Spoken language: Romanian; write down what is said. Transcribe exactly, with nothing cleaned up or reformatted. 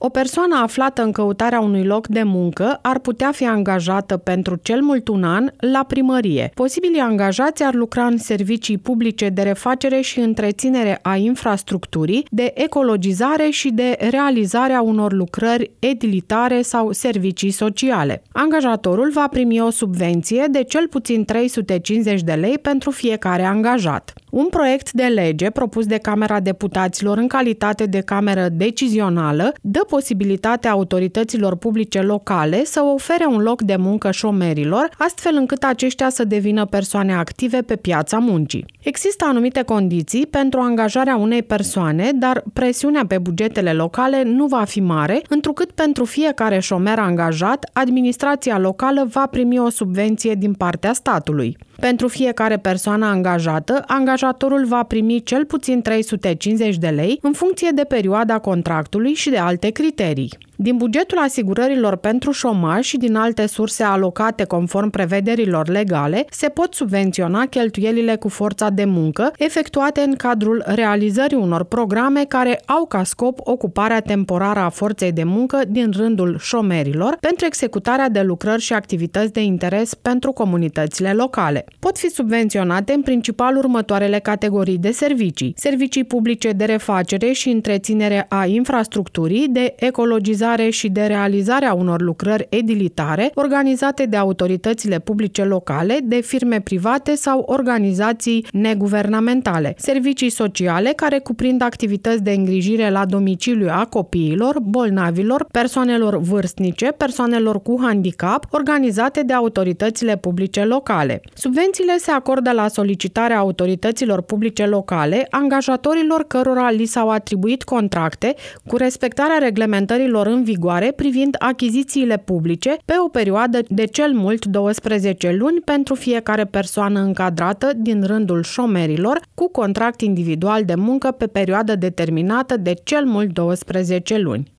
O persoană aflată în căutarea unui loc de muncă ar putea fi angajată pentru cel mult un an la primărie. Posibilii angajați ar lucra în servicii publice de refacere și întreținere a infrastructurii, de ecologizare și de realizarea unor lucrări edilitare sau servicii sociale. Angajatorul va primi o subvenție de cel puțin trei sute cincizeci de lei pentru fiecare angajat. Un proiect de lege propus de Camera Deputaților în calitate de cameră decizională dă posibilitatea autorităților publice locale să ofere un loc de muncă șomerilor, astfel încât aceștia să devină persoane active pe piața muncii. Există anumite condiții pentru angajarea unei persoane, dar presiunea pe bugetele locale nu va fi mare, întrucât pentru fiecare șomer angajat, administrația locală va primi o subvenție din partea statului. Pentru fiecare persoană angajată, angajatorul va primi cel puțin trei sute cincizeci de lei în funcție de perioada contractului și de alte criterii. Din bugetul asigurărilor pentru șomaj și din alte surse alocate conform prevederilor legale, se pot subvenționa cheltuielile cu forța de muncă efectuate în cadrul realizării unor programe care au ca scop ocuparea temporară a forței de muncă din rândul șomerilor pentru executarea de lucrări și activități de interes pentru comunitățile locale. Pot fi subvenționate în principal următoarele categorii de servicii: servicii publice de refacere și întreținere a infrastructurii, de ecologizare și de realizarea unor lucrări edilitare organizate de autoritățile publice locale, de firme private sau organizații neguvernamentale, servicii sociale care cuprind activități de îngrijire la domiciliu a copiilor, bolnavilor, persoanelor vârstnice, persoanelor cu handicap, organizate de autoritățile publice locale. Subvențiile se acordă la solicitarea autorităților publice locale, angajatorilor cărora li s-au atribuit contracte cu respectarea reglementărilor în vigoare privind achizițiile publice pe o perioadă de cel mult douăsprezece luni pentru fiecare persoană încadrată din rândul șomerilor cu contract individual de muncă pe perioadă determinată de cel mult douăsprezece luni.